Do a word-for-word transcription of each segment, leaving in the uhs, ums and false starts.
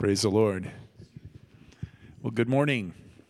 Praise the Lord. Well, good morning.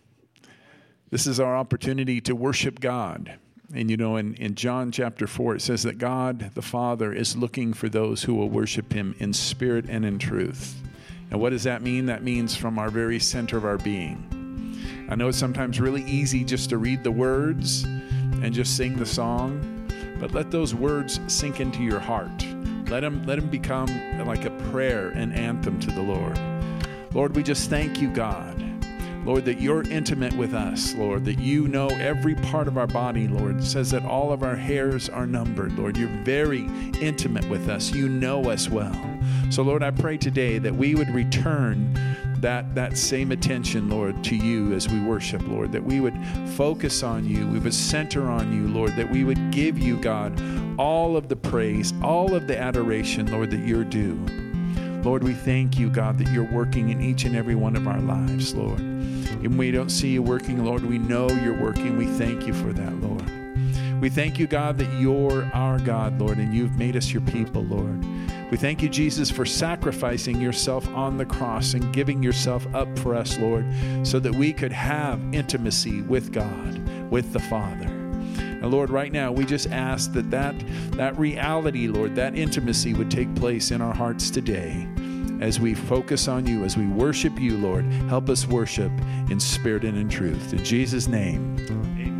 This is our opportunity to worship God. And you know, in, in John chapter four, it says that God, the Father, is looking for those who will worship him in spirit and in truth. And what does that mean? That means from our very center of our being. I know it's sometimes really easy just to read the words and just sing the song, but let those words sink into your heart. Let them, let them become like a prayer and anthem to the Lord. Lord, we just thank you, God. Lord, that you're intimate with us, Lord, that you know every part of our body, Lord. It says that all of our hairs are numbered, Lord. You're very intimate with us. You know us well. So, Lord, I pray today that we would return that, that same attention, Lord, to you as we worship, Lord, that we would focus on you, we would center on you, Lord, that we would give you, God, all of the praise, all of the adoration, Lord, that you're due. Lord, we thank you, God, that you're working in each and every one of our lives, Lord. Even when we don't see you working, Lord, we know you're working. We thank you for that, Lord. We thank you, God, that you're our God, Lord, and you've made us your people, Lord. We thank you, Jesus, for sacrificing yourself on the cross and giving yourself up for us, Lord, so that we could have intimacy with God, with the Father. And Lord, right now, we just ask that that, that reality, Lord, that intimacy would take place in our hearts today as we focus on you, as we worship you, Lord. Help us worship in spirit and in truth. In Jesus' name, amen.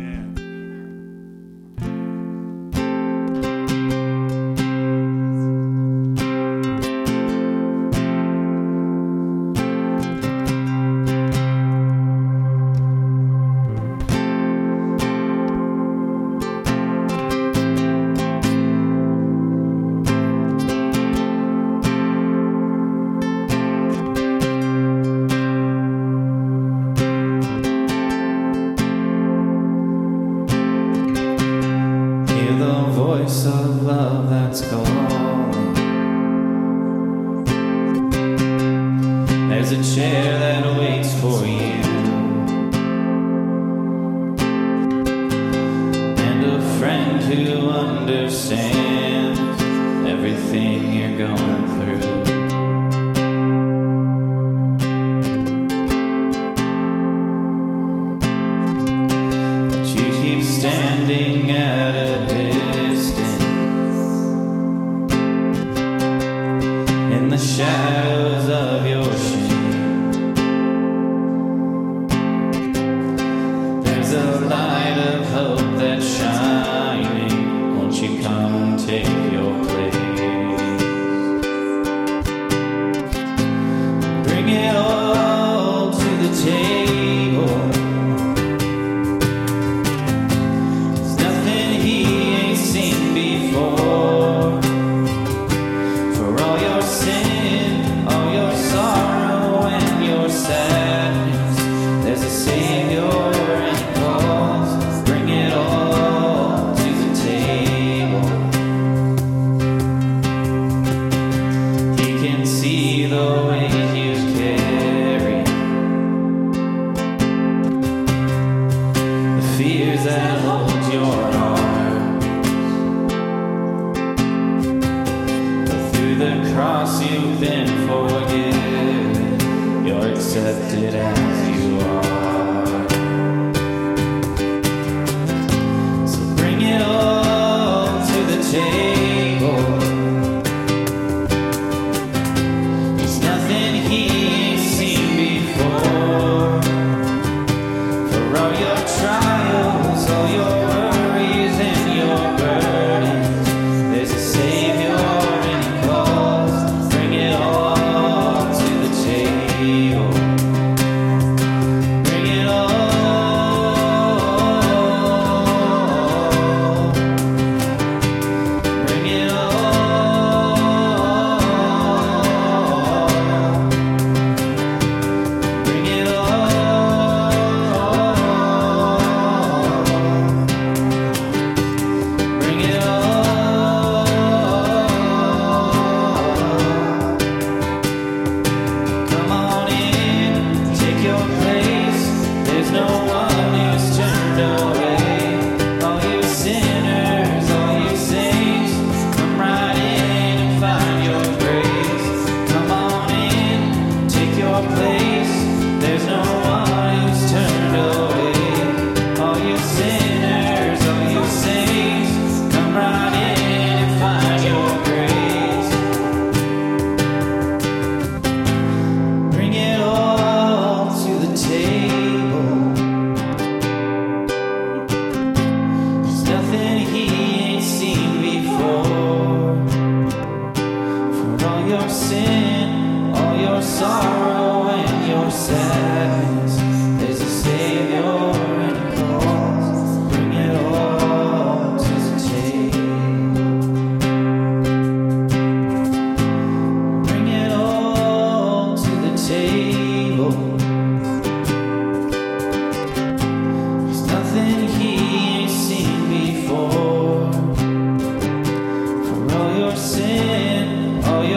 Bring it all to the table.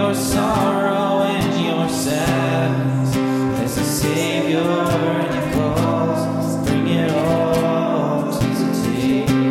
your sorrow and your sadness. There's a Savior and He calls. Bring it all to the table.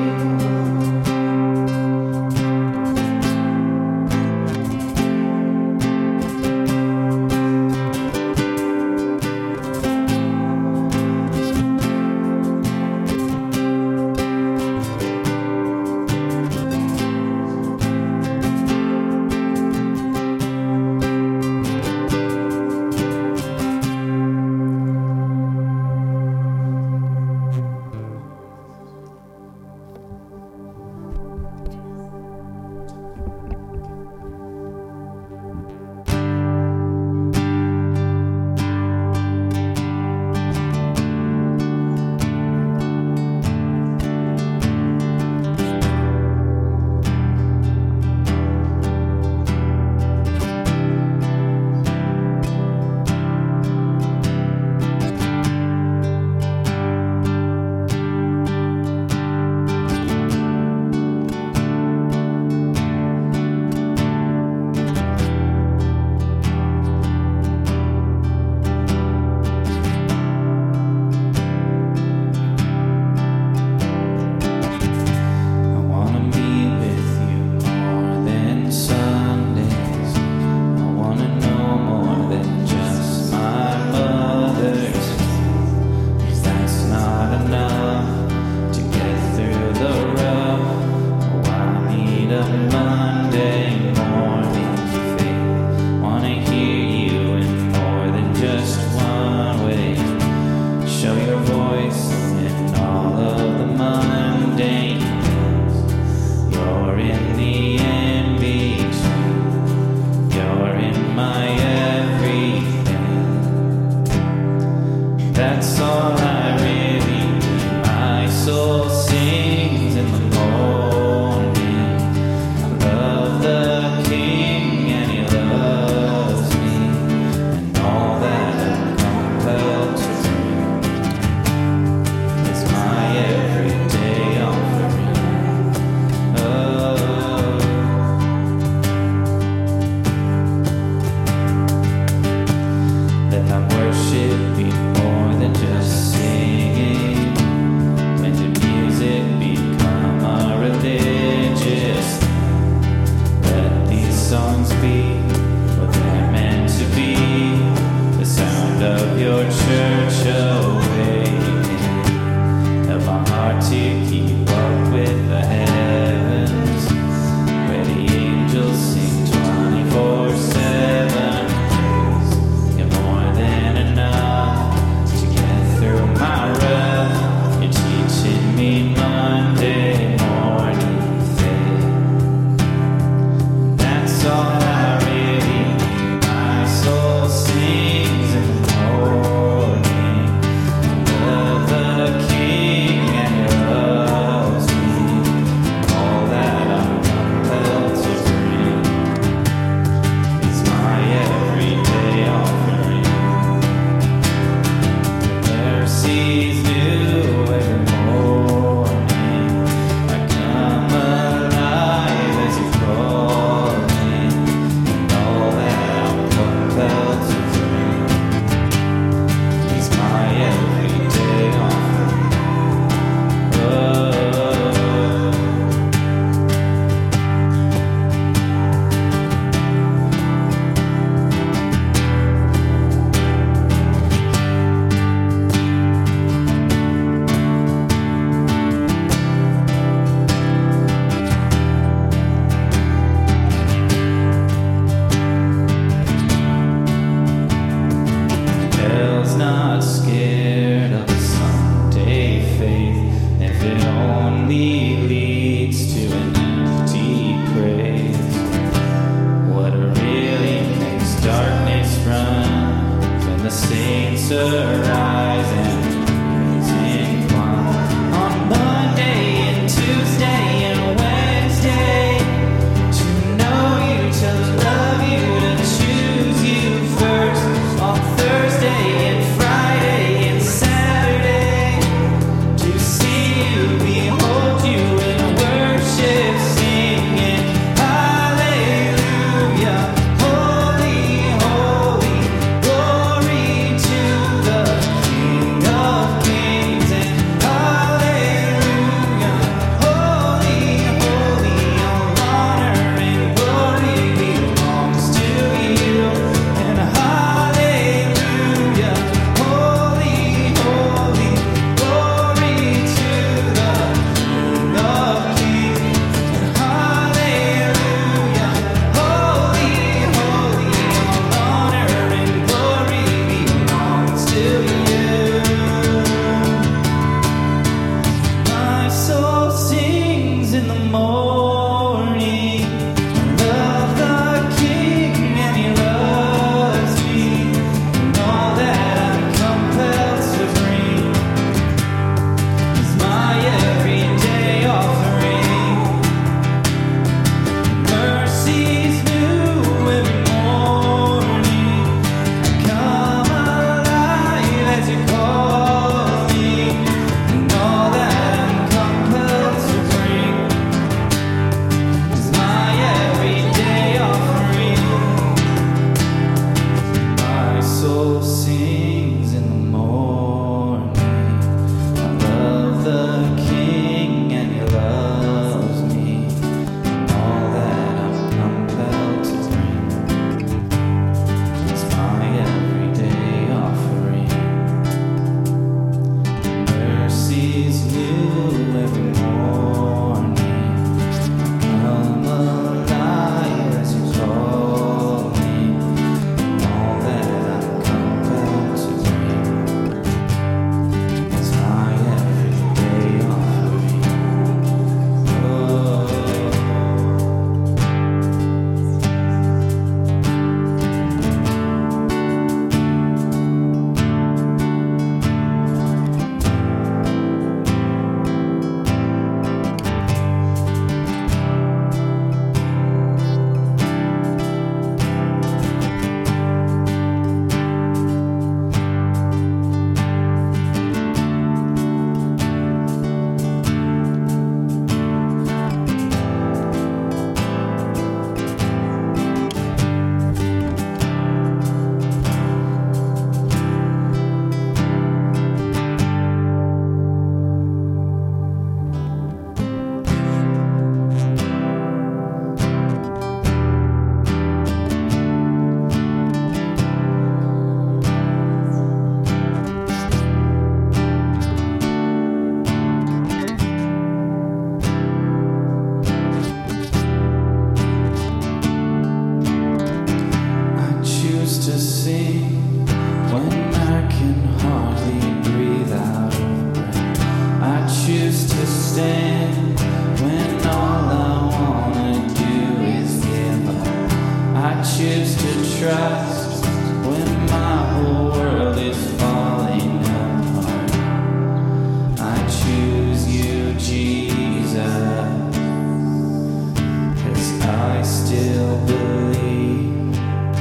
still believe.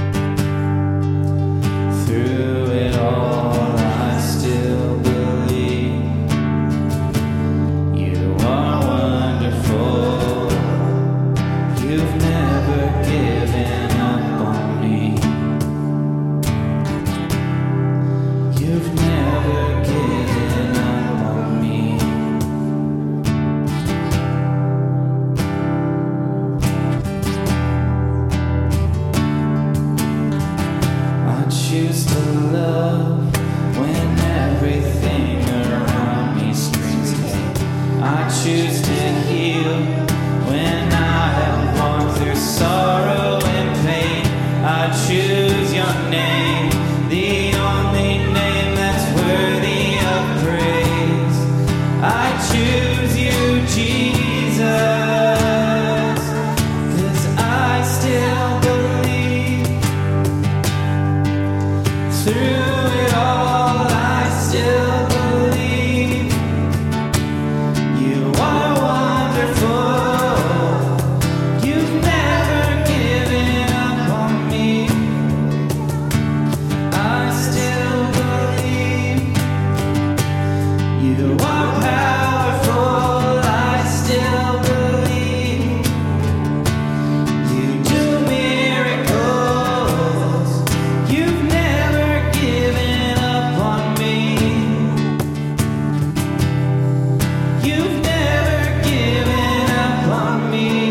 Through it all, I still believe. You are wonderful. You've never given up on me. You've never given up on me. I choose to love when everything around me screams hate. I choose to heal when I have walked through sorrow and pain. I choose your name, the only name that's worthy of praise. I choose you, Jesus, 'cause I still believe. Through it all, I still believe. You are wonderful. You've never given up on me. I still believe. You are powerful. I still believe. You do miracles. You've never given up on me. You've never given up on me.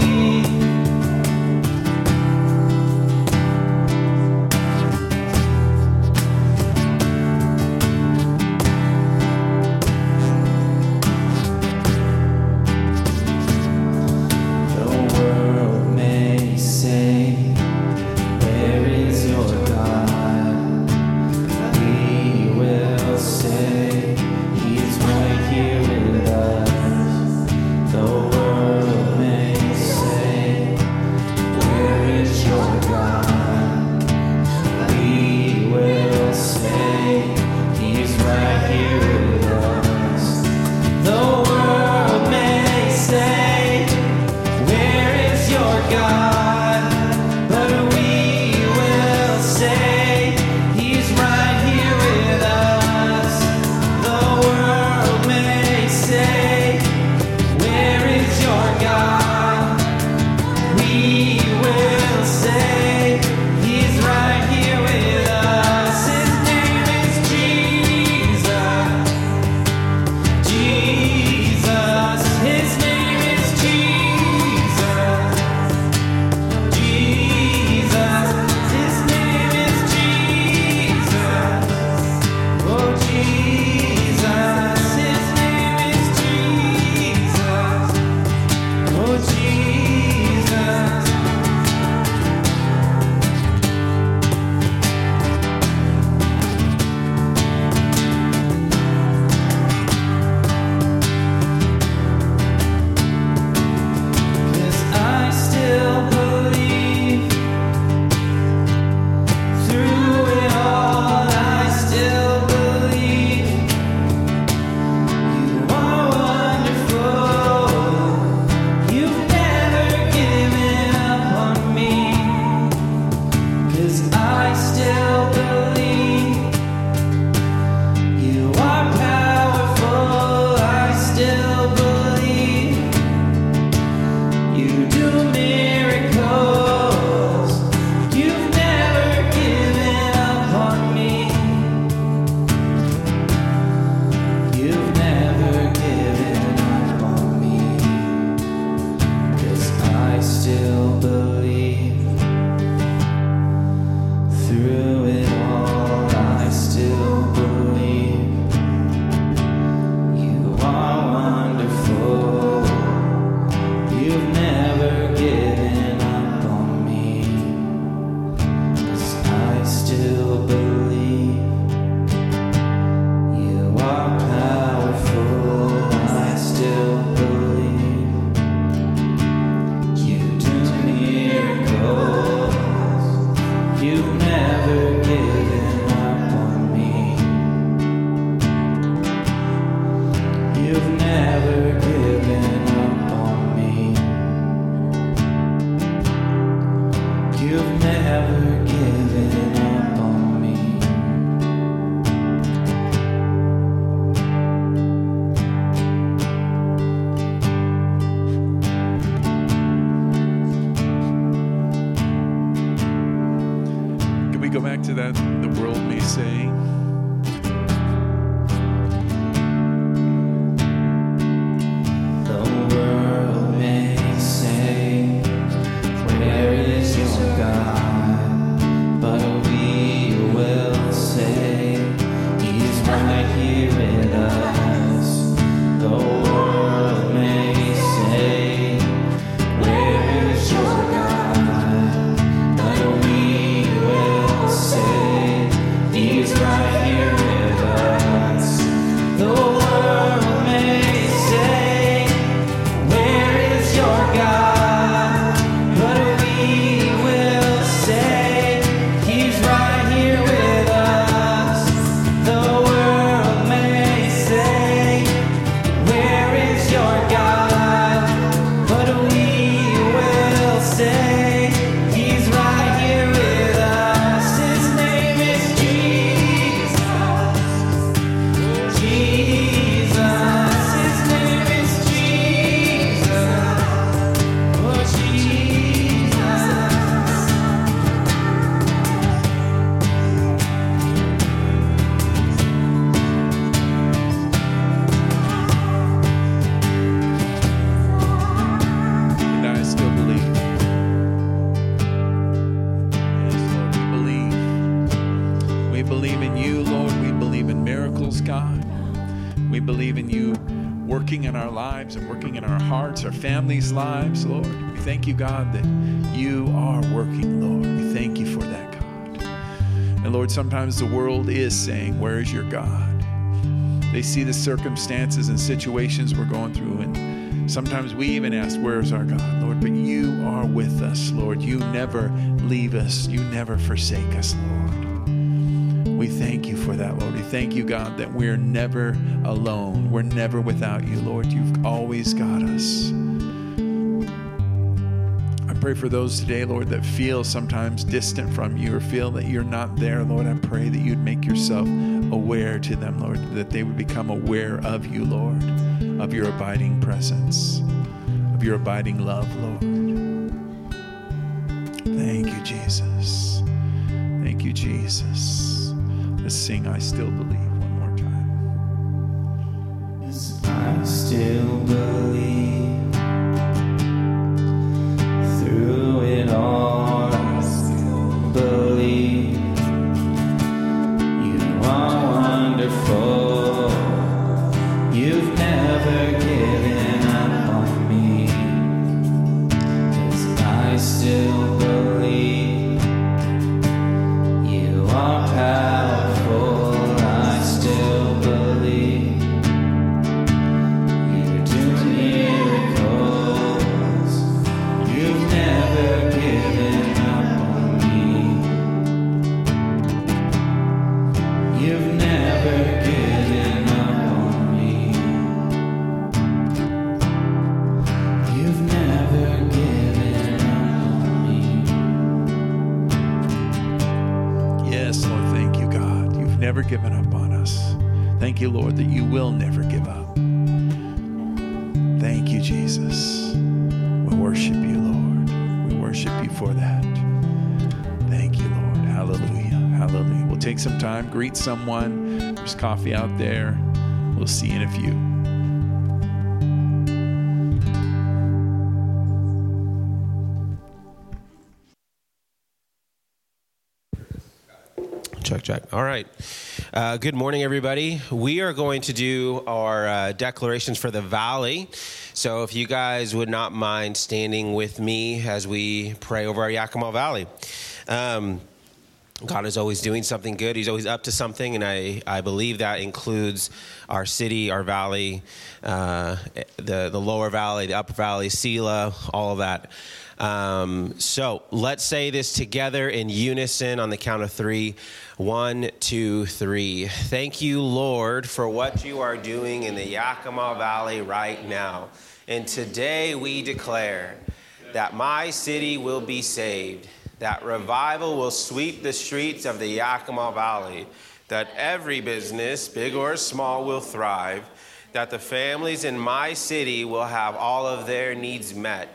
The world may say, where is your God? We will say, He's right here with us. The world may say, where is your God? We will say, He's right here with us. The world may say, where is your God? But we will say, He's right here with us. The world may say, where is your God? We will say, He's right here with us. His name is Jesus. Jesus. His name is Jesus. Jesus. His name is Jesus. Oh, Jesus. His name is Jesus. Oh, Jesus. Cause I still believe. Through it all, I still believe. You are wonderful. You've never given up on me. 'Cause I still believe. You are powerful. I still believe. You do miracles. You've never given up on me. You've never given up on me. 'Cause I still believe. Through it all, I still believe. You are wonderful. You've never given up on me. 'Cause I still believe. You are powerful. I still believe. You do miracles. back to that, the world may say. Our families' lives, Lord. We thank you, God, that you are working, Lord. We thank you for that, God. And Lord, sometimes the world is saying, where is your God? They see the circumstances and situations we're going through, and sometimes we even ask, where is our God, Lord? But you are with us, Lord. You never leave us. You never forsake us, Lord. We thank you for that, Lord. We thank you, God, that we're never alone. We're never without you, Lord. You've always got us. I pray for those today, Lord, that feel sometimes distant from you or feel that you're not there, Lord. I pray that you'd make yourself aware to them, Lord, that they would become aware of you, Lord, of your abiding presence, of your abiding love, Lord. Thank you, Jesus. Thank you, Jesus. Let's sing I Still Believe one more time. Yes, I still believe through it all. I still believe you are wonderful. You've never given up on me. Yes, I still believe you are powerful. Given up on us. Thank you, Lord, that you will never give up. Thank you, Jesus. We worship you, Lord. We worship you for that. Thank you, Lord. Hallelujah. Hallelujah. We'll take some time, greet someone. There's coffee out there. We'll see you in a few. Check, check. All right. Uh, good morning, everybody. We are going to do our uh, declarations for the Valley. So if you guys would not mind standing with me as we pray over our Yakima Valley. Um, God is always doing something good. He's always up to something, and I, I believe that includes our city, our valley, uh, the, the lower valley, the upper valley, Sela, all of that. Um, so let's say this together in unison on the count of three. One, two, three. Thank you, Lord, for what you are doing in the Yakima Valley right now. And today we declare that my city will be saved, that revival will sweep the streets of the Yakima Valley, that every business, big or small, will thrive, that the families in my city will have all of their needs met,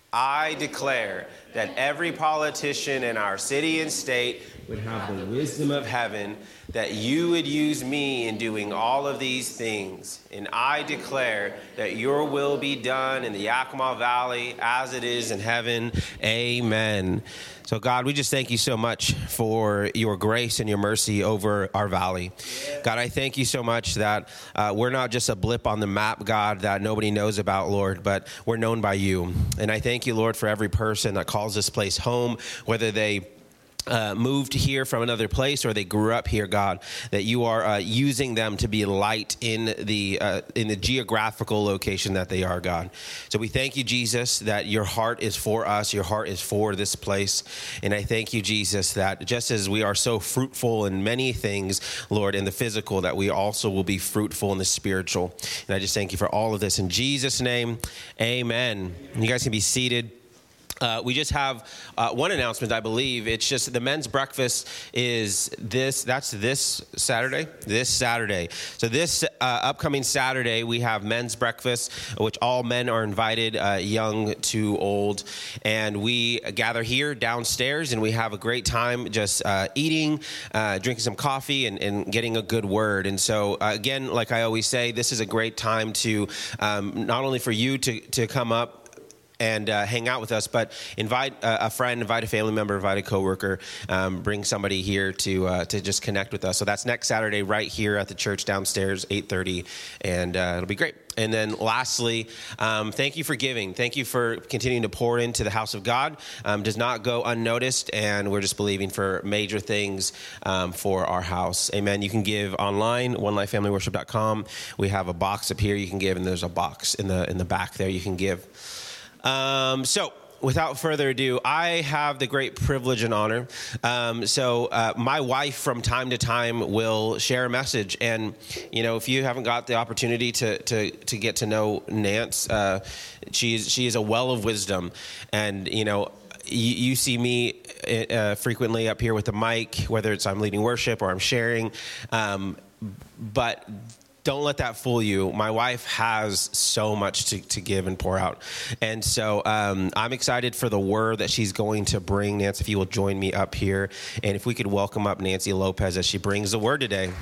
I declare that every politician in our city and state would have the wisdom of heaven, that you would use me in doing all of these things. And I declare that your will be done in the Yakima Valley as it is in heaven. Amen. So God, we just thank you so much for your grace and your mercy over our valley. God, I thank you so much that uh, we're not just a blip on the map, God, that nobody knows about, Lord, but we're known by you. And I thank you, Lord, for every person that calls this place home, whether they Uh, moved here from another place or they grew up here, God, that you are uh, using them to be light in the uh, in the geographical location that they are, God. So we thank you, Jesus, that your heart is for us, your heart is for this place. And I thank you, Jesus, that just as we are so fruitful in many things, Lord, in the physical, that we also will be fruitful in the spiritual. And I just thank you for all of this. In Jesus' name, amen. You guys can be seated. Uh, we just have uh, one announcement, I believe. It's just the men's breakfast is this, that's this Saturday, this Saturday. So this uh, upcoming Saturday, we have men's breakfast, which all men are invited, uh, young to old. And we gather here downstairs and we have a great time just uh, eating, uh, drinking some coffee and, and getting a good word. And so uh, again, like I always say, this is a great time to um, not only for you to, to come up and uh, hang out with us, but invite uh, a friend, invite a family member, invite a coworker, um, bring somebody here to uh, to just connect with us. So that's next Saturday right here at the church downstairs, eight thirty, and uh, it'll be great. And then lastly, um, thank you for giving. Thank you for continuing to pour into the house of God. Um, does not go unnoticed, and we're just believing for major things um, for our house. Amen. You can give online, one life family worship dot com. We have a box up here you can give, and there's a box in the in the back there you can give. Um, so without further ado, I have the great privilege and honor. Um, so, uh, my wife from time to time will share a message. And, you know, if you haven't got the opportunity to, to, to get to know Nance, uh, she's, she is a well of wisdom. And, you know, you, you see me uh, frequently up here with the mic, whether it's I'm leading worship or I'm sharing. Um, but don't let that fool you. My wife has so much to, to give and pour out. And so um, I'm excited for the word that she's going to bring. Nancy, if you will join me up here. And if we could welcome up Nancy Lopez as she brings the word today.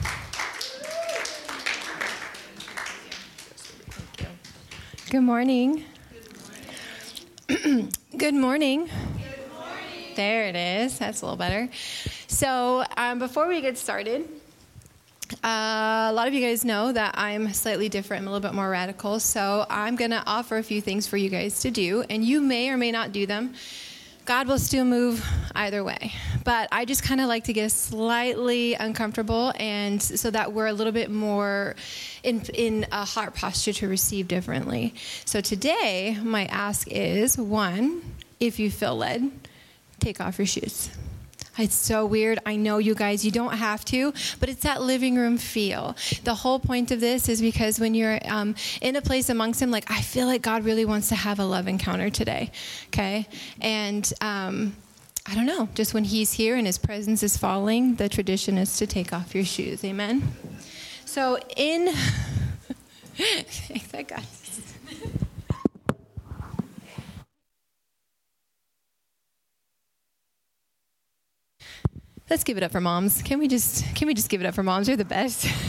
Good morning. Good morning. Good morning. There it is. That's a little better. So um, before we get started, Uh, a lot of you guys know that I'm slightly different. I'm a little bit more radical. So I'm going to offer a few things for you guys to do. And you may or may not do them. God will still move either way. But I just kind of like to get slightly uncomfortable, and so that we're a little bit more in, in a heart posture to receive differently. So today, my ask is, one, if you feel led, take off your shoes. It's so weird. I know, you guys, you don't have to, but it's that living room feel. The whole point of this is because when you're um, in a place amongst him, like, I feel like God really wants to have a love encounter today, okay? And um, I don't know, just when he's here and his presence is falling, the tradition is to take off your shoes, amen? So in, thanks, I got this. Let's give it up for moms. Can we just can we just give it up for moms? You're the best. I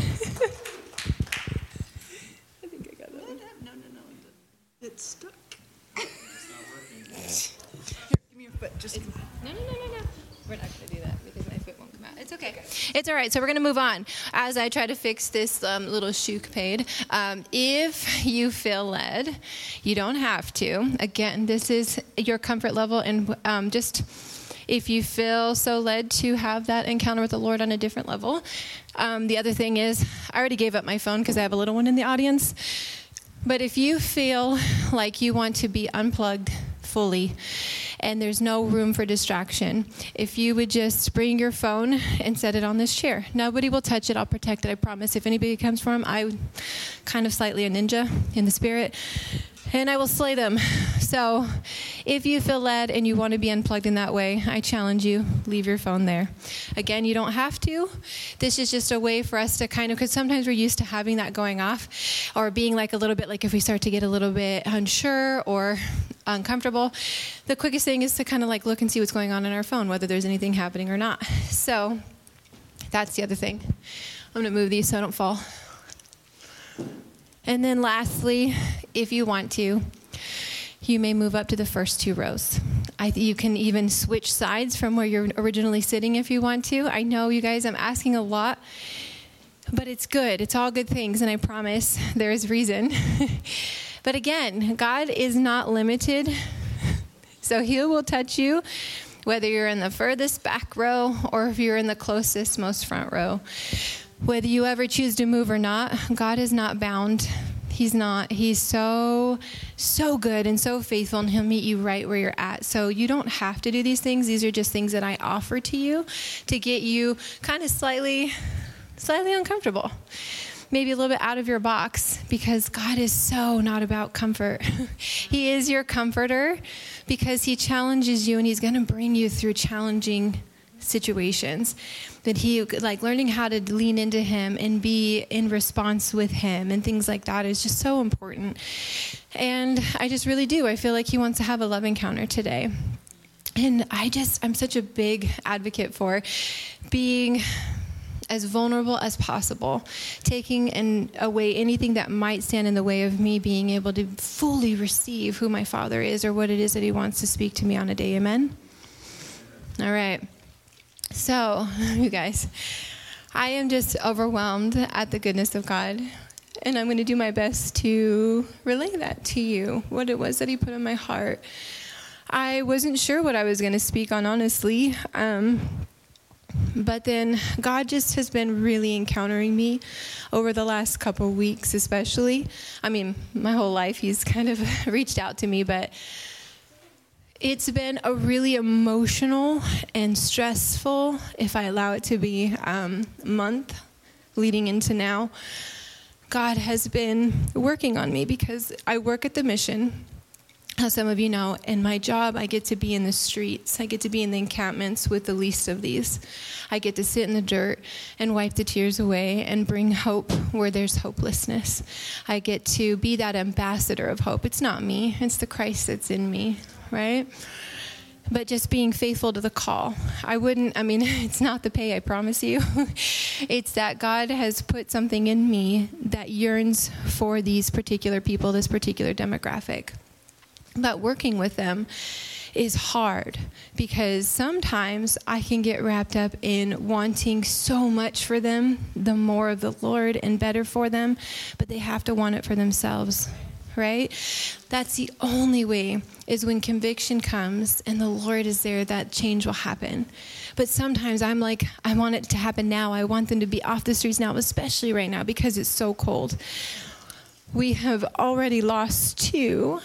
think I got that. No, no, no. It's stuck. It's not working. Here, give me your foot. Just it's, no, no, no, no, no. We're not going to do that because my foot won't come out. It's okay. It's all right. So we're going to move on as I try to fix this um, little shoe-pade. Um, if you feel led, you don't have to. Again, this is your comfort level, and um, just... if you feel so led to have that encounter with the Lord on a different level. Um, the other thing is, I already gave up my phone because I have a little one in the audience. But if you feel like you want to be unplugged fully and there's no room for distraction, if you would just bring your phone and set it on this chair. Nobody will touch it. I'll protect it, I promise. If anybody comes for him, I'm kind of slightly a ninja in the spirit. and I will slay them. So if you feel led and you want to be unplugged in that way, I challenge you, leave your phone there. Again, you don't have to. This is just a way for us to kind of, because sometimes we're used to having that going off or being like a little bit, like if we start to get a little bit unsure or uncomfortable, the quickest thing is to kind of like look and see what's going on in our phone, whether there's anything happening or not. So that's the other thing. I'm going to move these so I don't fall. And then lastly, if you want to, you may move up to the first two rows. I, you can even switch sides from where you're originally sitting if you want to. I know, you guys, I'm asking a lot, but it's good. It's all good things, and I promise there is reason. But again, God is not limited, so he will touch you whether you're in the furthest back row or if you're in the closest, most front row. Whether you ever choose to move or not, God is not bound. He's not. He's so, so good and so faithful, and he'll meet you right where you're at. So you don't have to do these things. These are just things that I offer to you to get you kind of slightly, slightly uncomfortable. Maybe a little bit out of your box, because God is so not about comfort. He is your comforter because he challenges you, and he's going to bring you through challenging situations. That he, like learning how to lean into him and be in response with him and things like that is just so important. And I just really do. I feel like he wants to have a love encounter today. And I just, I'm such a big advocate for being as vulnerable as possible, taking and away anything that might stand in the way of me being able to fully receive who my Father is or what it is that he wants to speak to me on a day. Amen? All right. So, you guys, I am just overwhelmed at the goodness of God, and I'm going to do my best to relay that to you, what it was that he put in my heart. I wasn't sure what I was going to speak on, honestly, um, but then God just has been really encountering me over the last couple weeks, especially. I mean, my whole life he's kind of reached out to me, but it's been a really emotional and stressful, if I allow it to be, um, month leading into now. God has been working on me because I work at the mission, as some of you know. In my job, I get to be in the streets. I get to be in the encampments with the least of these. I get to sit in the dirt and wipe the tears away and bring hope where there's hopelessness. I get to be that ambassador of hope. It's not me. It's the Christ that's in me. Right? But just being faithful to the call. I wouldn't, I mean, it's not the pay, I promise you. It's that God has put something in me that yearns for these particular people, this particular demographic. But working with them is hard because sometimes I can get wrapped up in wanting so much for them, the more of the Lord and better for them, but they have to want it for themselves. Right? That's the only way, is when conviction comes and the Lord is there, that change will happen. But sometimes I'm like, I want it to happen now. I want them to be off the streets now, especially right now because it's so cold. We have already lost two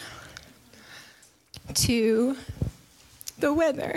to the weather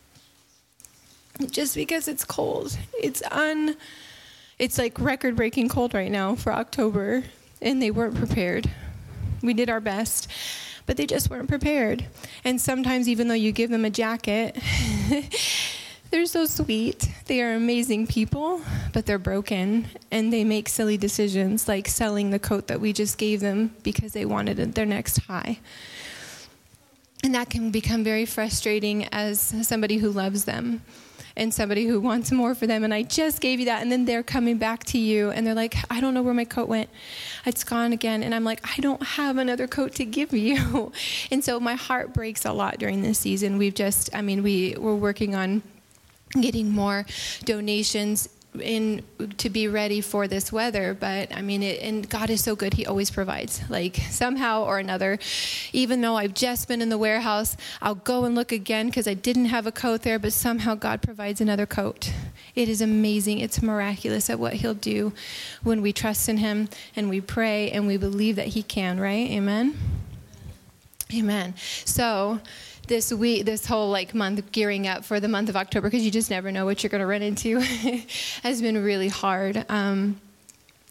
just because it's cold. It's un, it's like record-breaking cold right now for October, and they weren't prepared. We did our best, but they just weren't prepared. And sometimes, even though you give them a jacket, they're so sweet. They are amazing people, but they're broken, and they make silly decisions, like selling the coat that we just gave them because they wanted their next high. And that can become very frustrating as somebody who loves them and somebody who wants more for them. And I just gave you that. And then they're coming back to you and they're like, I don't know where my coat went. It's gone again. And I'm like, I don't have another coat to give you. And so my heart breaks a lot during this season. We've just, I mean, we, we're working on getting more donations in to be ready for this weather. But I mean, it, and God is so good. He always provides, like somehow or another. Even though I've just been in the warehouse, I'll go and look again because I didn't have a coat there, but somehow God provides another coat. It is amazing. It's miraculous at what he'll do when we trust in him and we pray and we believe that he can, right? Amen. Amen. So this week, this whole like month gearing up for the month of October, because you just never know what you're going to run into, has been really hard. Um,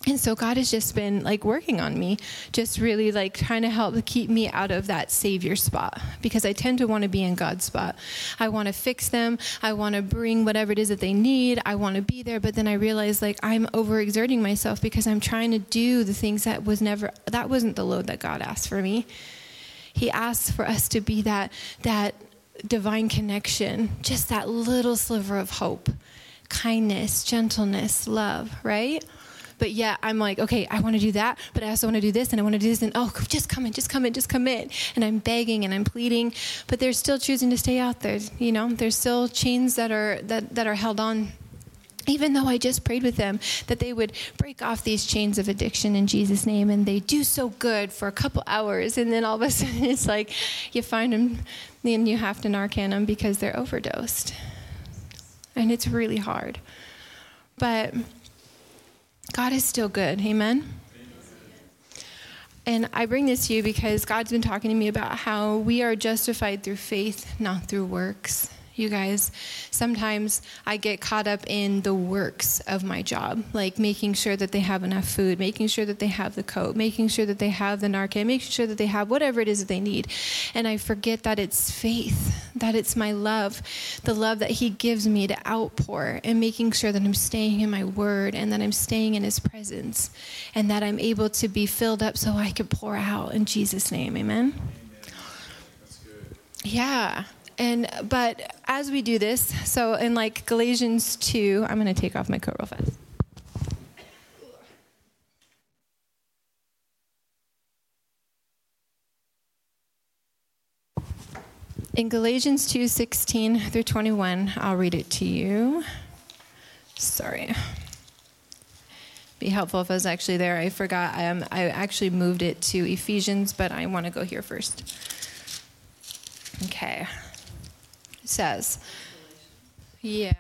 And so God has just been like working on me, just really like trying to help keep me out of that savior spot, because I tend to want to be in God's spot. I want to fix them. I want to bring whatever it is that they need. I want to be there. But then I realize like I'm overexerting myself because I'm trying to do the things that was never, that wasn't the load that God asked for me. He asks for us to be that, that divine connection, just that little sliver of hope, kindness, gentleness, love, right? But yeah, I'm like, okay, I want to do that, but I also want to do this, and I want to do this, and oh, just come in, just come in, just come in. And I'm begging and I'm pleading, but they're still choosing to stay out there. You know, there's still chains that are that, that are held on. Even though I just prayed with them that they would break off these chains of addiction in Jesus' name, and they do so good for a couple hours, and then all of a sudden it's like you find them, and you have to Narcan them because they're overdosed. And it's really hard. But God is still good. Amen? And I bring this to you because God's been talking to me about how we are justified through faith, not through works. You guys, sometimes I get caught up in the works of my job, like making sure that they have enough food, making sure that they have the coat, making sure that they have the Narcan, making sure that they have whatever it is that they need. And I forget that it's faith, that it's my love, the love that he gives me to outpour, and making sure that I'm staying in my word and that I'm staying in his presence and that I'm able to be filled up so I can pour out in Jesus' name. Amen? Amen. That's good. Yeah. And but as we do this, so in like Galatians two, I'm going to take off my coat real fast. In Galatians two sixteen through twenty-one, I'll read it to you. Sorry. Be helpful if I was actually there. I forgot. I, um, I actually moved it to Ephesians, but I want to go here first. Okay. It says, yeah.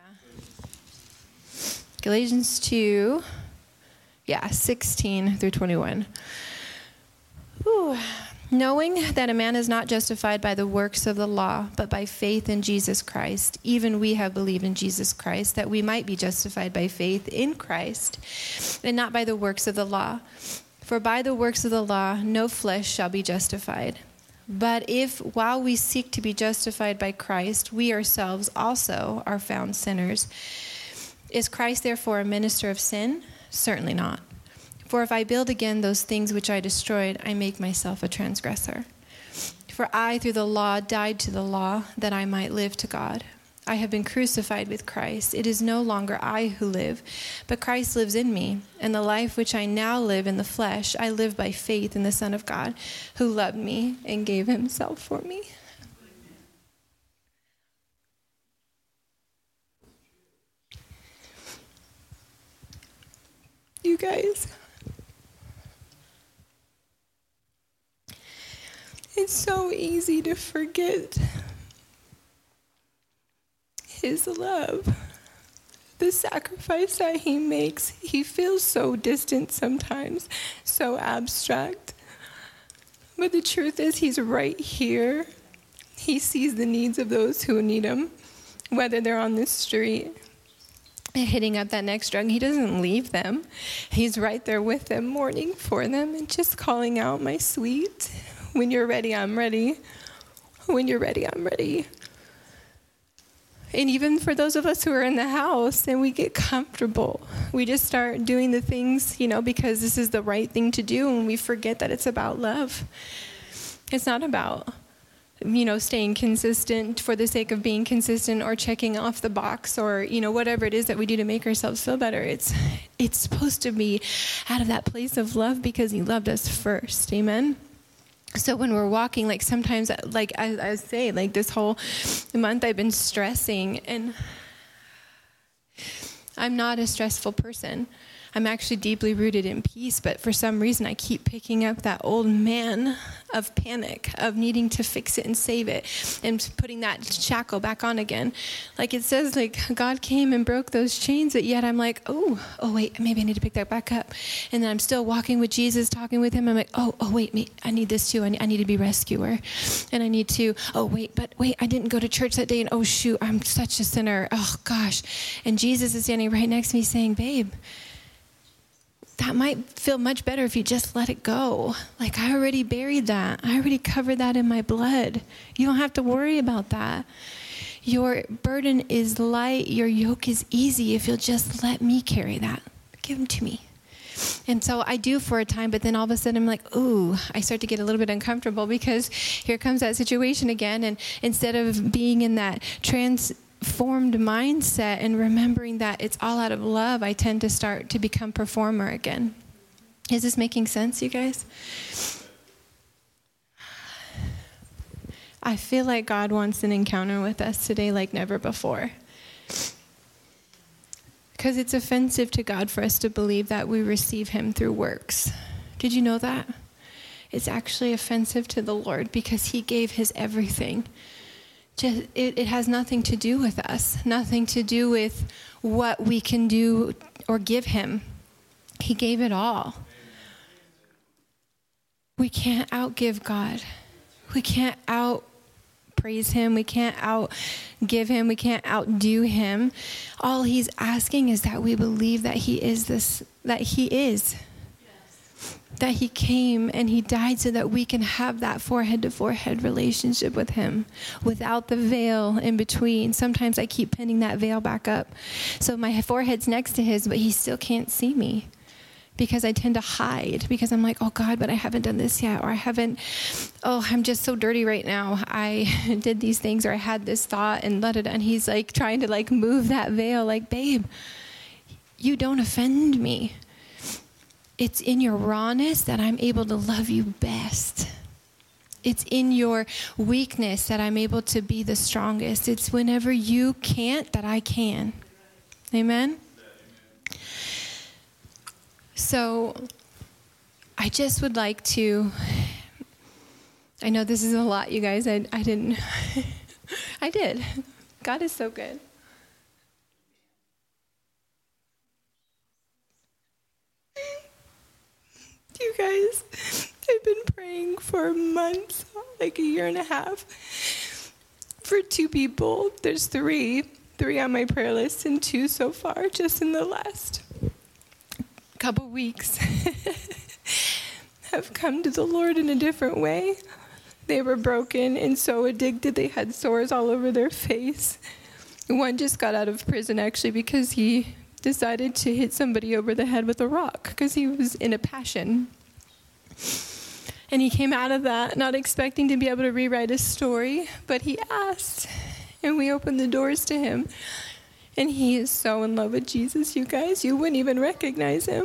Galatians two, yeah, sixteen through twenty-one. Ooh. Knowing that a man is not justified by the works of the law, but by faith in Jesus Christ, even we have believed in Jesus Christ, that we might be justified by faith in Christ, and not by the works of the law. For by the works of the law, no flesh shall be justified. But if, while we seek to be justified by Christ, we ourselves also are found sinners, is Christ therefore a minister of sin? Certainly not. For if I build again those things which I destroyed, I make myself a transgressor. For I, through the law, died to the law, that I might live to God. I have been crucified with Christ. It is no longer I who live, but Christ lives in me. And the life which I now live in the flesh, I live by faith in the Son of God, who loved me and gave himself for me. You guys, it's so easy to forget his love, the sacrifice that he makes. He feels so distant sometimes, so abstract. But the truth is, he's right here. He sees the needs of those who need him, whether they're on the street, hitting up that next drug. He doesn't leave them. He's right there with them, mourning for them, and just calling out, my sweet, when you're ready, I'm ready. When you're ready, I'm ready. And even for those of us who are in the house and we get comfortable, we just start doing the things, you know, because this is the right thing to do, and we forget that it's about love. It's not about, you know, staying consistent for the sake of being consistent or checking off the box or, you know, whatever it is that we do to make ourselves feel better. It's it's supposed to be out of that place of love because he loved us first. Amen? So when we're walking, like sometimes, like I, I say, like this whole month I've been stressing, and I'm not a stressful person. I'm actually deeply rooted in peace, but for some reason I keep picking up that old man of panic, of needing to fix it and save it, and putting that shackle back on again. Like it says, like God came and broke those chains, but yet I'm like, oh, oh wait, maybe I need to pick that back up. And then I'm still walking with Jesus, talking with him. I'm like, oh, oh wait, me, I need this too. I need, I need to be rescuer. And I need to, oh wait, but wait, I didn't go to church that day, and oh shoot, I'm such a sinner. Oh gosh. And Jesus is standing right next to me saying, babe, that might feel much better if you just let it go. Like, I already buried that. I already covered that in my blood. You don't have to worry about that. Your burden is light. Your yoke is easy if you'll just let me carry that. Give them to me. And so I do for a time, but then all of a sudden I'm like, ooh, I start to get a little bit uncomfortable because here comes that situation again. And instead of being in that transformed mindset and remembering that it's all out of love, I tend to start to become performer again. Is this making sense, you guys? I feel like God wants an encounter with us today like never before. Because it's offensive to God for us to believe that we receive him through works. Did you know that? It's actually offensive to the Lord because he gave his everything. Just, it, it has nothing to do with us, nothing to do with what we can do or give him. He gave it all. We can't outgive God. We can't out praise him. We can't out give him. We can't outdo him. All he's asking is that we believe that he is this, that he is. Yes. That he came and he died so that we can have that forehead to forehead relationship with him without the veil in between. Sometimes I keep pinning that veil back up. So my forehead's next to his, but he still can't see me. Because I tend to hide, because I'm like, oh God, but I haven't done this yet, or I haven't, oh, I'm just so dirty right now. I did these things, or I had this thought, and let it, and he's like trying to like move that veil, like, babe, you don't offend me. It's in your rawness that I'm able to love you best. It's in your weakness that I'm able to be the strongest. It's whenever you can't that I can. Amen? So I just would like to, I know this is a lot, you guys. I, I didn't, I did. God is so good. You guys, I've been praying for months, like a year and a half, for two people. There's three, three on my prayer list, and two so far, just in the last couple weeks have come to the Lord in a different way. They were broken and so addicted. They had sores all over their face. One just got out of prison actually because he decided to hit somebody over the head with a rock because he was in a passion. And he came out of that not expecting to be able to rewrite his story, but he asked, and we opened the doors to him. And he is so in love with Jesus, you guys. You wouldn't even recognize him.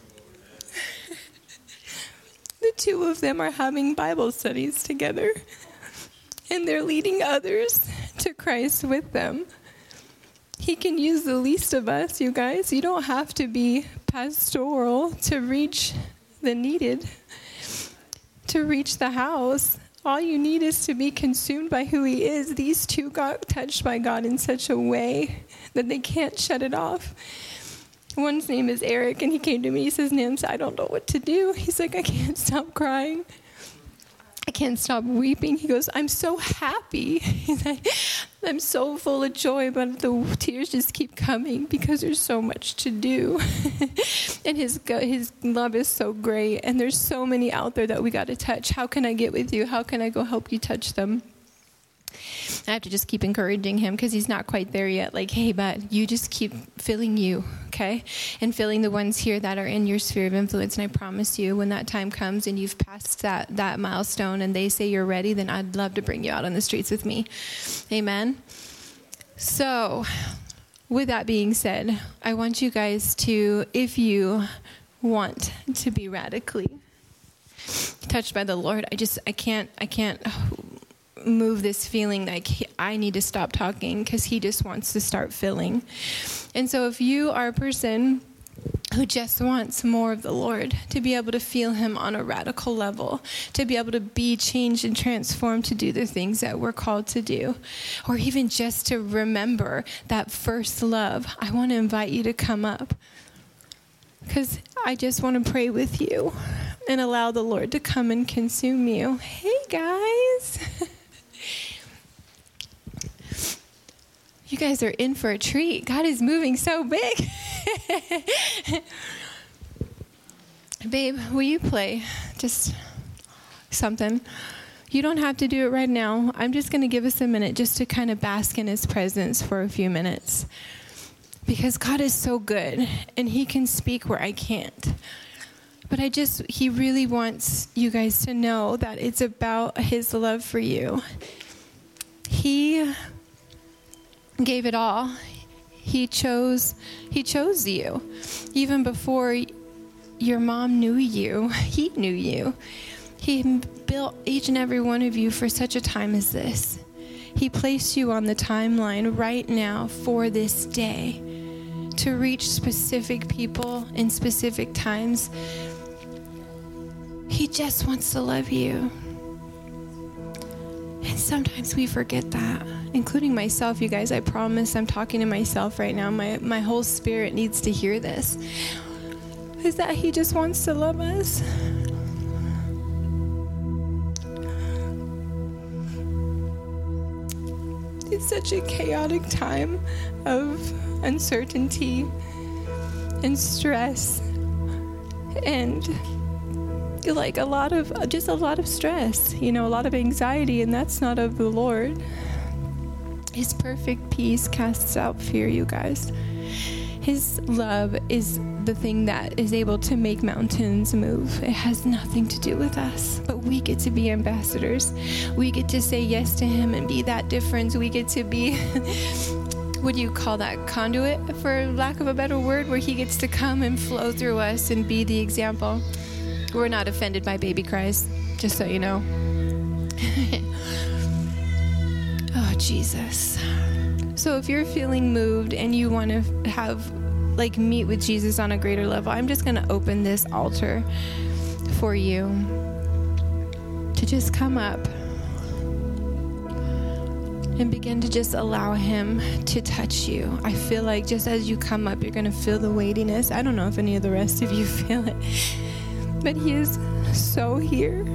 The two of them are having Bible studies together. And they're leading others to Christ with them. He can use the least of us, you guys. You don't have to be pastoral to reach the needed, to reach the house. All you need is to be consumed by who he is. These two got touched by God in such a way that they can't shut it off. One's name is Eric, and he came to me. He says, Nancy, I don't know what to do. He's like, I can't stop crying. I can't stop weeping. He goes, I'm so happy. He's like, I'm so full of joy, but the tears just keep coming because there's so much to do. And his his love is so great. And there's so many out there that we got to touch. How can I get with you? How can I go help you touch them? I have to just keep encouraging him because he's not quite there yet. Like, hey, but you just keep filling you, okay? And filling the ones here that are in your sphere of influence. And I promise you, when that time comes and you've passed that, that milestone and they say you're ready, then I'd love to bring you out on the streets with me. Amen? So, with that being said, I want you guys to, if you want to be radically touched by the Lord, I just, I can't, I can't... move this feeling like I need to stop talking because he just wants to start filling. And so if you are a person who just wants more of the Lord, to be able to feel him on a radical level, to be able to be changed and transformed to do the things that we're called to do, or even just to remember that first love, I want to invite you to come up because I just want to pray with you and allow the Lord to come and consume you. Hey guys. You guys are in for a treat. God is moving so big. Babe, will you play just something? You don't have to do it right now. I'm just going to give us a minute just to kind of bask in his presence for a few minutes. Because God is so good, and he can speak where I can't. But I just, he really wants you guys to know that it's about his love for you. He gave it all. He chose, he chose you. Even before your mom knew you, he knew you. He built each and every one of you for such a time as this. He placed you on the timeline right now for this day to reach specific people in specific times. He just wants to love you. And sometimes we forget that, including myself, you guys. I promise I'm talking to myself right now. My, my whole spirit needs to hear this. Is that he just wants to love us. It's such a chaotic time of uncertainty and stress and like a lot of, just a lot of stress, you know, a lot of anxiety, and that's not of the Lord. His perfect peace casts out fear, you guys. His love is the thing that is able to make mountains move. It has nothing to do with us, but we get to be ambassadors. We get to say yes to him and be that difference. We get to be, what do you call that, conduit, for lack of a better word, where he gets to come and flow through us and be the example. We're not offended by baby cries, just so you know. Oh, Jesus. So if you're feeling moved and you want to have, like, meet with Jesus on a greater level, I'm just going to open this altar for you to just come up and begin to just allow him to touch you. I feel like just as you come up, you're going to feel the weightiness. I don't know if any of the rest of you feel it, but he is so here.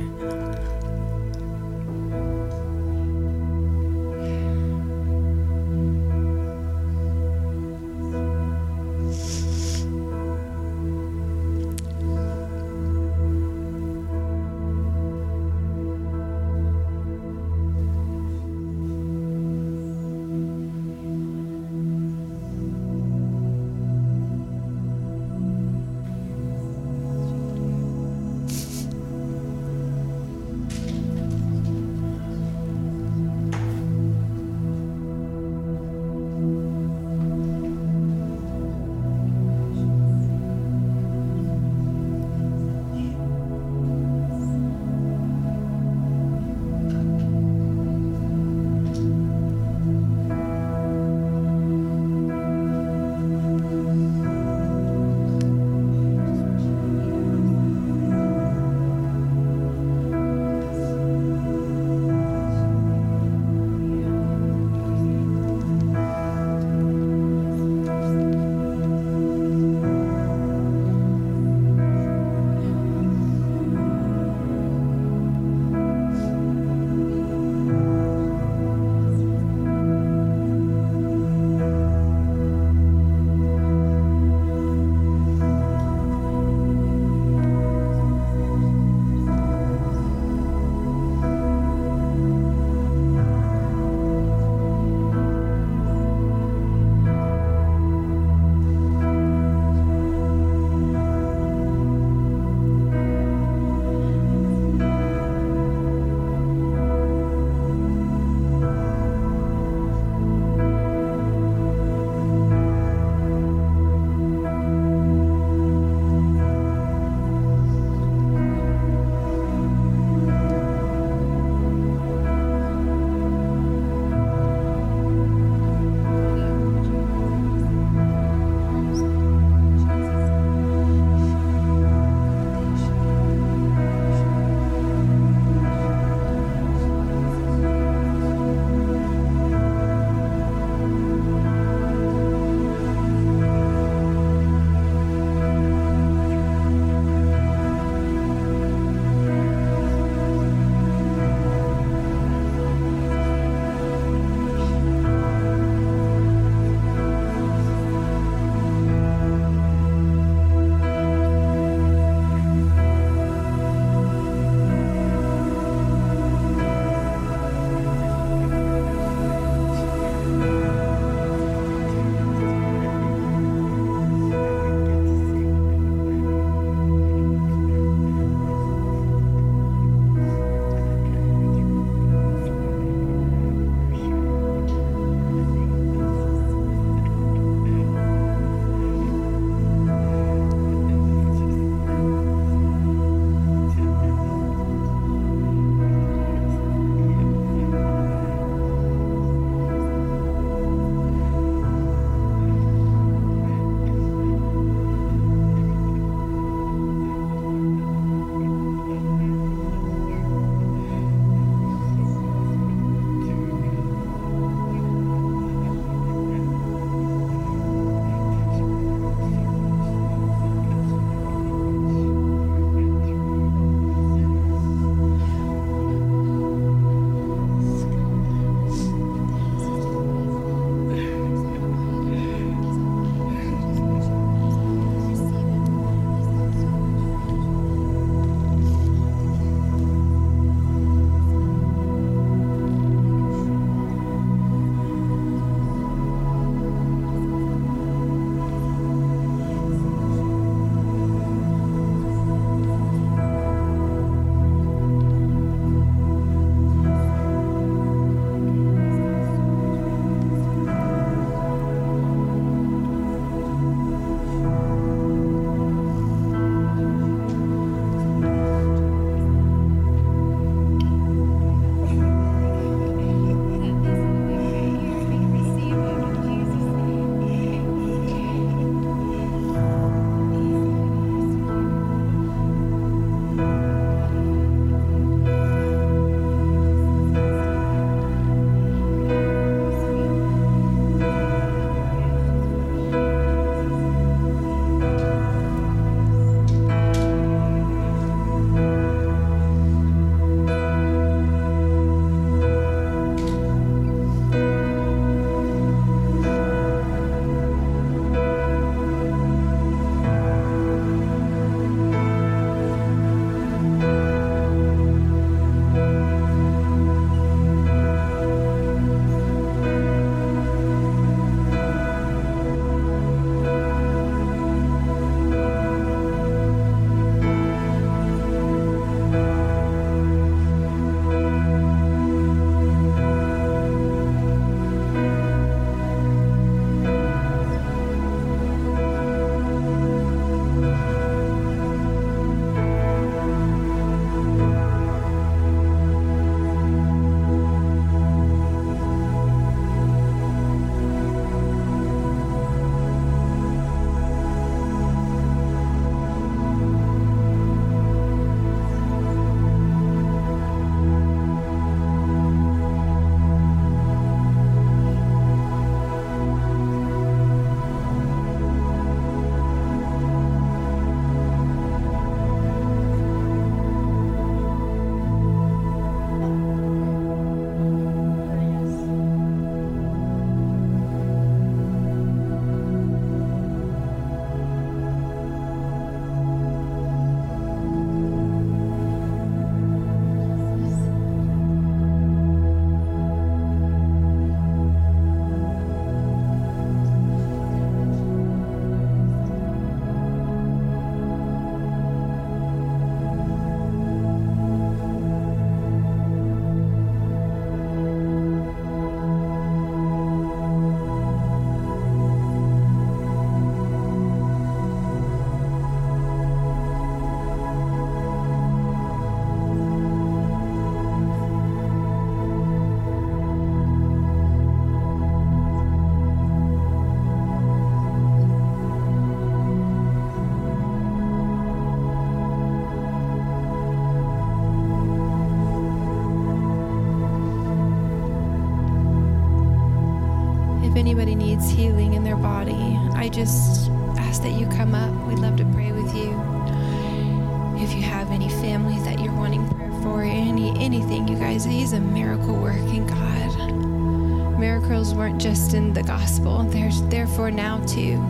if anybody needs healing in their body, I just ask that you come up. We'd love to pray with you. If you have any families that you're wanting prayer for, any anything, you guys, he's a miracle working God. Miracles weren't just in the gospel, they're therefore now too.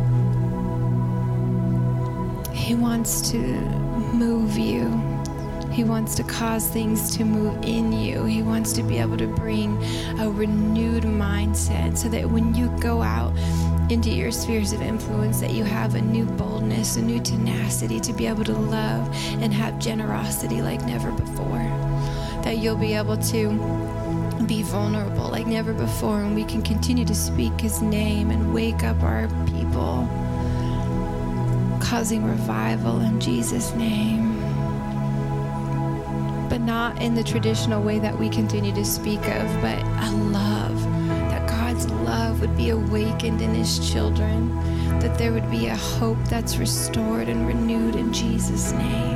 He wants to move you. He wants to cause things to move in you. He wants to be able to bring a renewed mindset so that when you go out into your spheres of influence, that you have a new boldness, a new tenacity to be able to love and have generosity like never before. That you'll be able to be vulnerable like never before, and we can continue to speak his name and wake up our people, causing revival in Jesus' name. But not in the traditional way that we continue to speak of, but a love, that God's love would be awakened in his children, that there would be a hope that's restored and renewed in Jesus' name.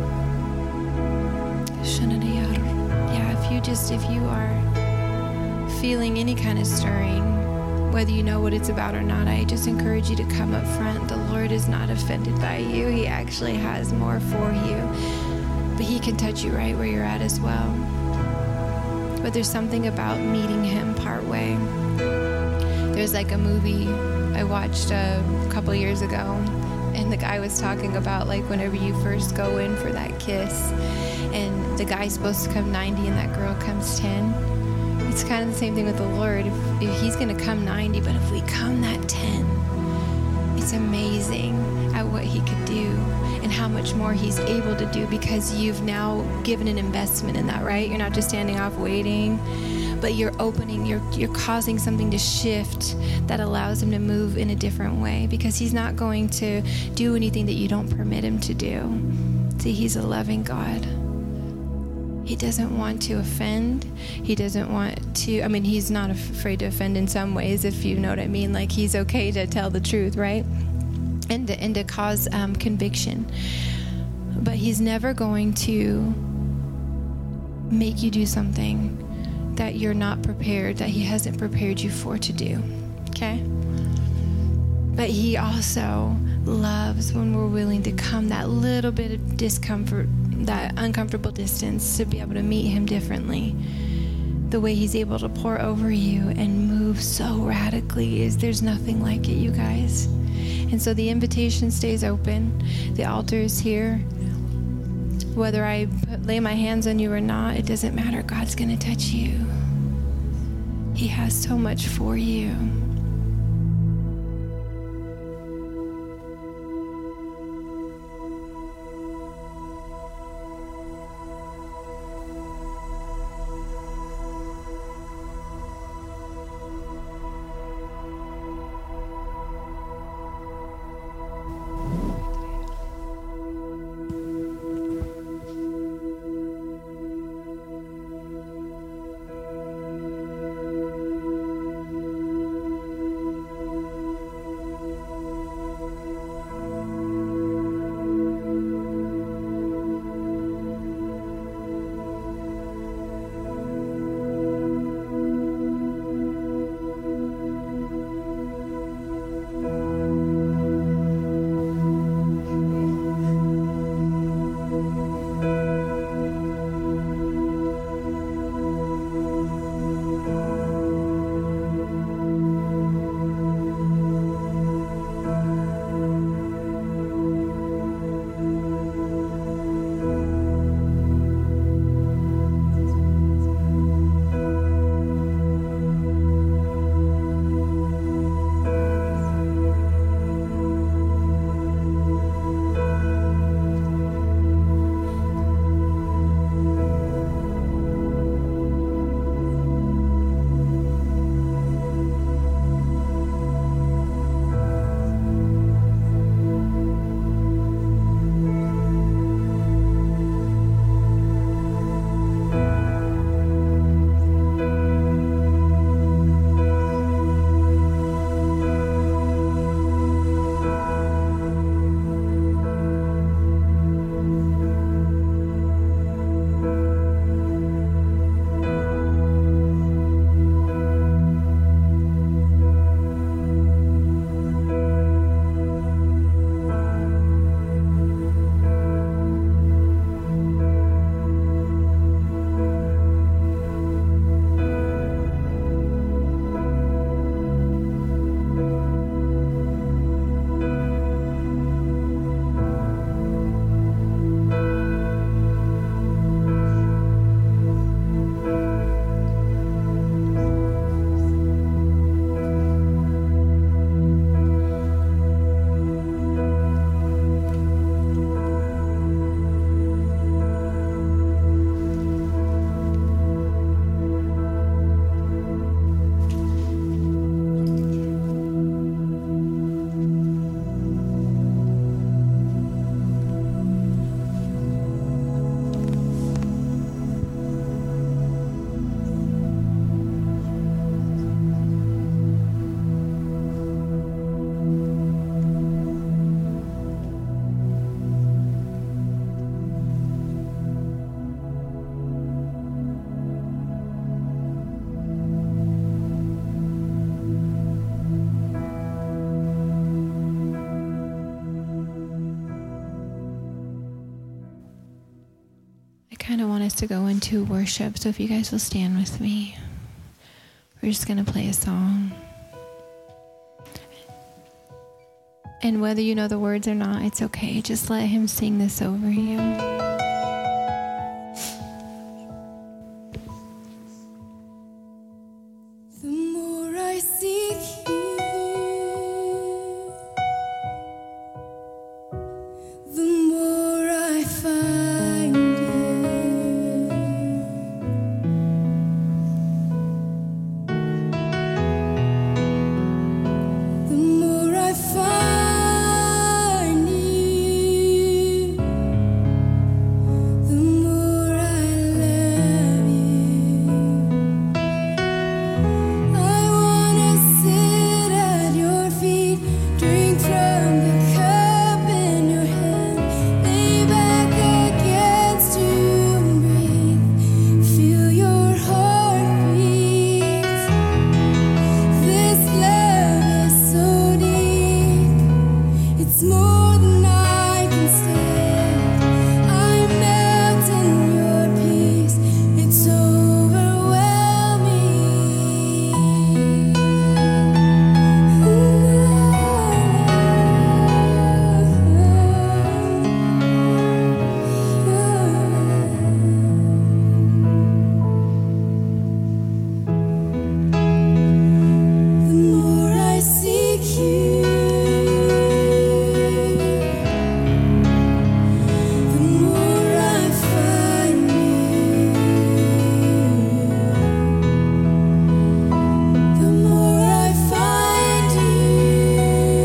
Yeah, if you just, if you are feeling any kind of stirring, whether you know what it's about or not, I just encourage you to come up front. The Lord is not offended by you. He actually has more for you. But he can touch you right where you're at as well. But there's something about meeting him partway. There's like a movie I watched a couple years ago, and the guy was talking about like whenever you first go in for that kiss, and the guy's supposed to come ninety and that girl comes ten. It's kind of the same thing with the Lord. If, if he's going to come ninety, but if we come that ten, it's amazing at what he could do and how much more he's able to do, because you've now given an investment in that, right? You're not just standing off waiting, but you're opening, you're you're causing something to shift that allows him to move in a different way, because he's not going to do anything that you don't permit him to do. See, he's a loving God. He doesn't want to offend. He doesn't want to, I mean, he's not afraid to offend in some ways, if you know what I mean. Like, he's okay to tell the truth, right? And to, and to cause um, conviction. But he's never going to make you do something that you're not prepared, that he hasn't prepared you for to do, okay? But he also loves when we're willing to come that little bit of discomfort, that uncomfortable distance, to be able to meet him differently. The way he's able to pour over you and move so radically is, there's nothing like it, you guys. And so the invitation stays open. The altar is here. Whether I put, lay my hands on you or not, it doesn't matter. God's going to touch you. He has so much for you. us to go into worship. So if you guys will stand with me, we're just going to play a song. And whether you know the words or not, it's okay. Just let him sing this over you. The more I seek you, the more I find you. The more I find you, the more I love you. I wanna sit at your feet, drink from the cup in your hand, lay back against you and breathe, feel your heartbeat. This love is so deep, it's more than I can stand. I melt in your peace, it's overwhelming. The more I seek you, the more I find you. The more I find you,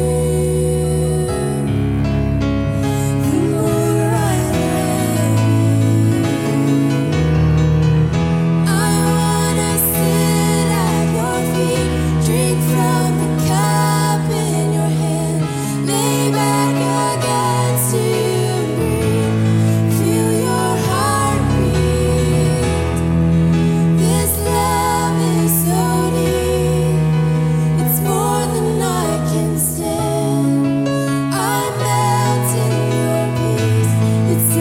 the more I love you. I wanna sit at your feet, drink from the cup in your hand, lay back against you and breathe, feel your heartbeat. This love is so deep, it's more than I can stand. I melt in your peace, it's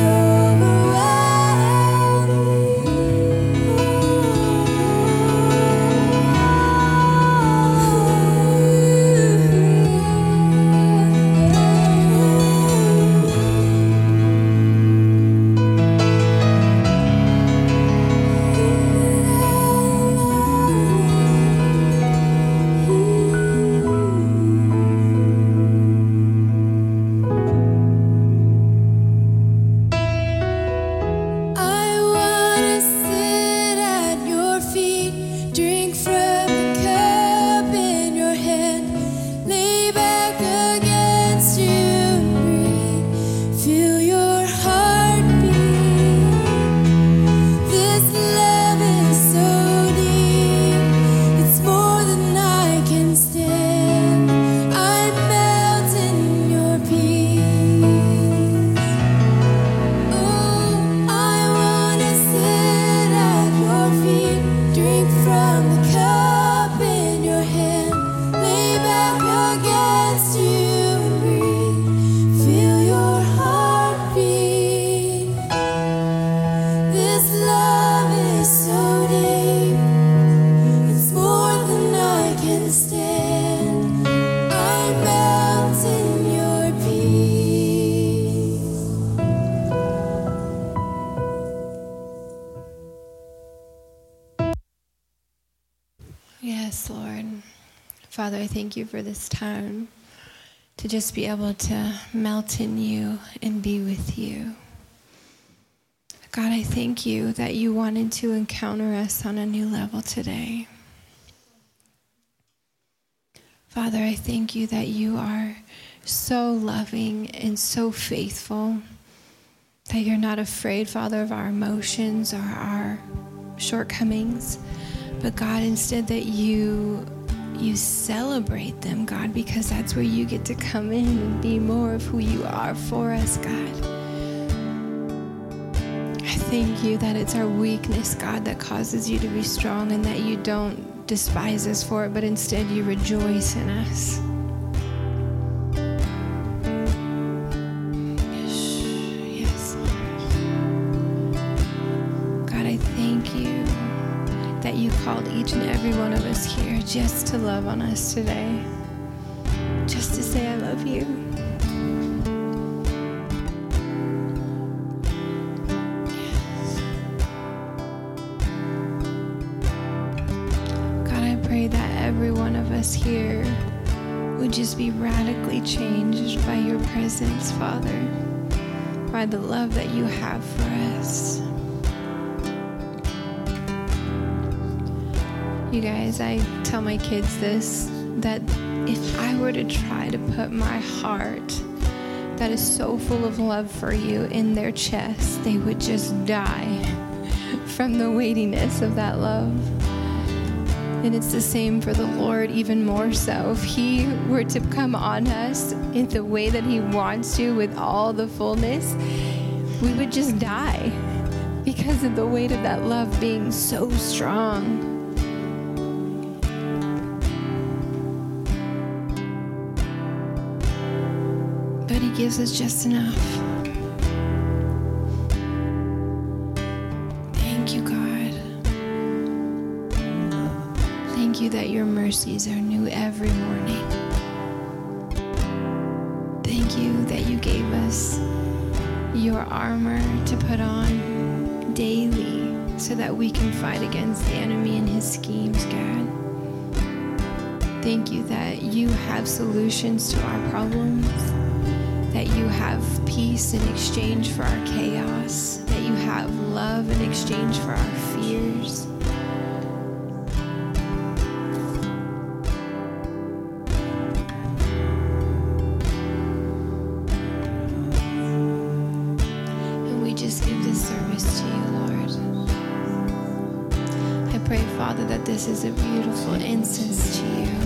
I wanna sit at your feet, drink from the cup in your hand, lay back against you and breathe, feel your heartbeat. This love is so deep, it's more than I can stand. I melt in your peace. Oh, I wanna sit at your feet, drink from the cup in your hand, lay back against you and breathe, feel your heartbeat. This love is so deep, it's more than I can stand. I melt in your peace. Yes, Lord. Father, I thank you for this time to just be able to melt in you and be with you. God, I thank you that you wanted to encounter us on a new level today. Father, I thank you that you are so loving and so faithful, that you're not afraid, Father, of our emotions or our shortcomings, but God, instead that you you celebrate them, God, because that's where you get to come in and be more of who you are for us, God. I thank you that it's our weakness, God, that causes you to be strong, and that you don't despise us for it, but instead you rejoice in us. Yes, Lord. just to love on us today. Just to say, I love you. Yes. God, I pray that every one of us here would just be radically changed by your presence, Father, by the love that you have for us. You guys, I tell my kids this, that if I were to try to put my heart that is so full of love for you in their chest, they would just die from the weightiness of that love. And it's the same for the Lord, even more so. If he were to come on us in the way that he wants to with all the fullness, we would just die because of the weight of that love being so strong. But he gives us just enough. Thank you, God. Thank you that your mercies are new every morning. Thank you that you gave us your armor to put on daily so that we can fight against the enemy and his schemes, God. Thank you that you have solutions to our problems, that you have peace in exchange for our chaos, that you have love in exchange for our fears. And we just give this service to you, Lord. I pray, Father, that this is a beautiful incense to you.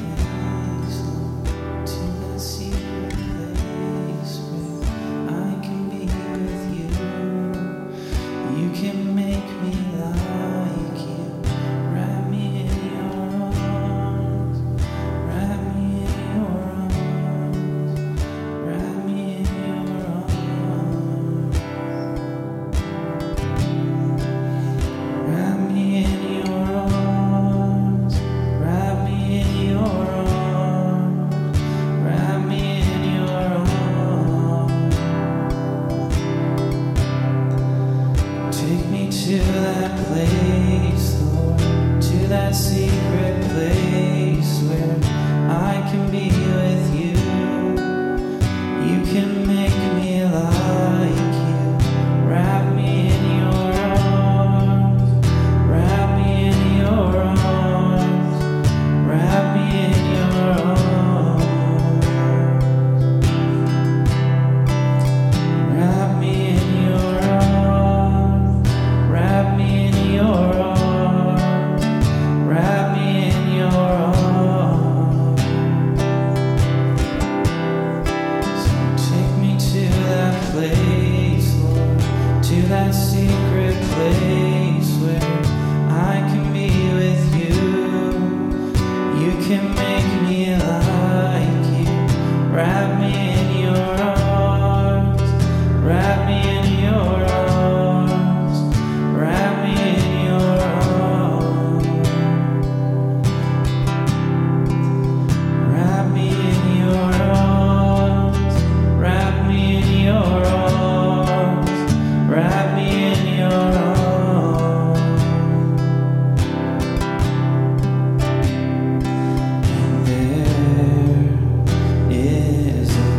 Is a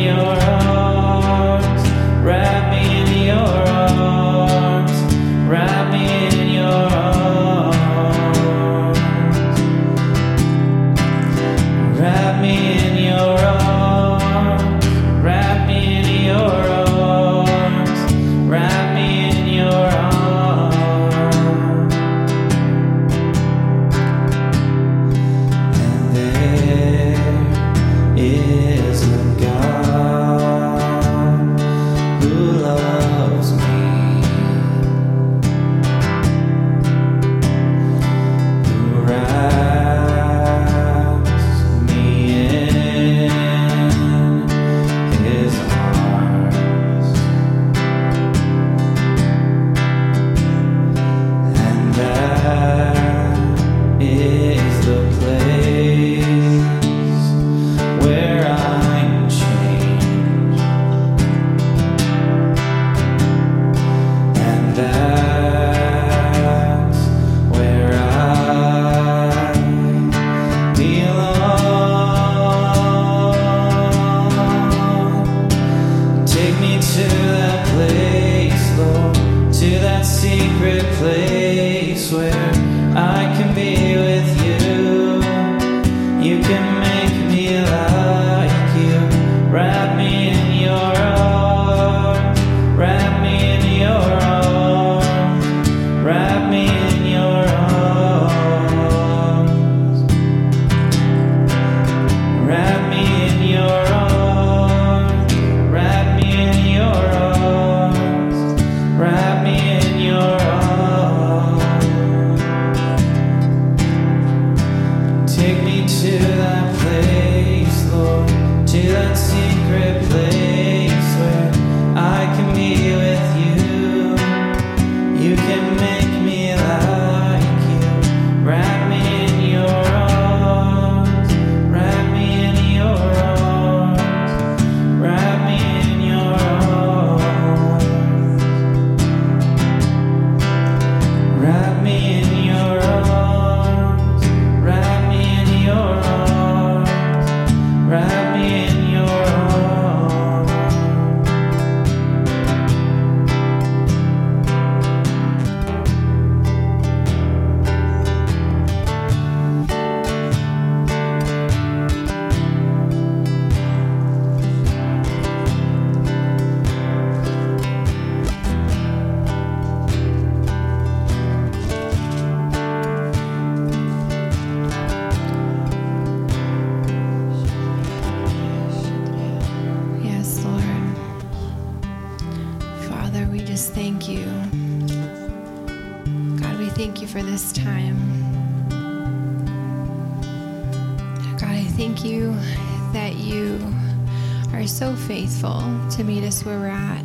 your arms. Wrap me in your arms. Wrap me in your arms. Wrap me in your arms. Wrap me in your arms. Wrap me in your arms. And there is a God who loves me, who wraps me in his arms. And that is the place where I'm changed. And that's where I belong. Take me to that place, Lord, to that secret place where I can be with you. You can make me like you. Wrap me in your arms. Wrap me in your arms. Wrap me in your arms. Wrap me in your arms. Wrap me in your arms. Wrap me in your arms. Take me to that place, Lord, to that secret place where I can be with you. You can make me like you. Wrap me in your arms. Wrap me in your arms. Wrap me in your arms. Wrap me in your arms. Wrap me in your arms. Wrap me in your arms. Yes, Lord. Father, we just thank you. God, we thank you for this time. God, I thank you that you are so faithful to meet us where we're at.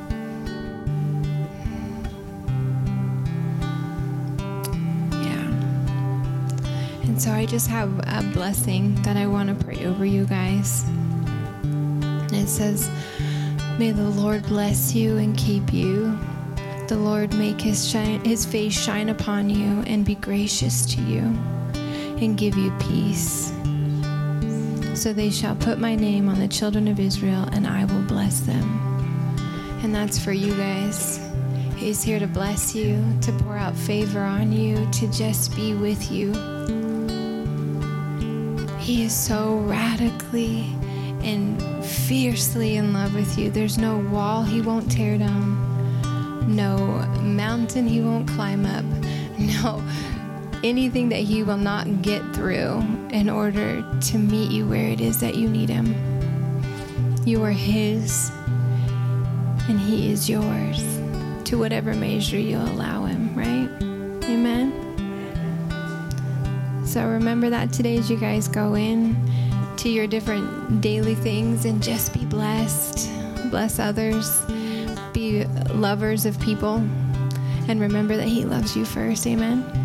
Yeah. And so I just have a blessing that I want to pray over you guys. It says, may the Lord bless you and keep you. The Lord make his shine, his face shine upon you and be gracious to you and give you peace. So they shall put my name on the children of Israel and I will bless them. And that's for you guys. He's here to bless you, to pour out favor on you, to just be with you. He is so radically and fiercely in love with you. There's no wall he won't tear down, no mountain he won't climb up, no anything that he will not get through in order to meet you where it is that you need him. You are his and he is yours to whatever measure you allow him, right? Amen. So remember that today as you guys go in to your different daily things and just be blessed. Bless others. Be lovers of people. And remember that he loves you first. Amen.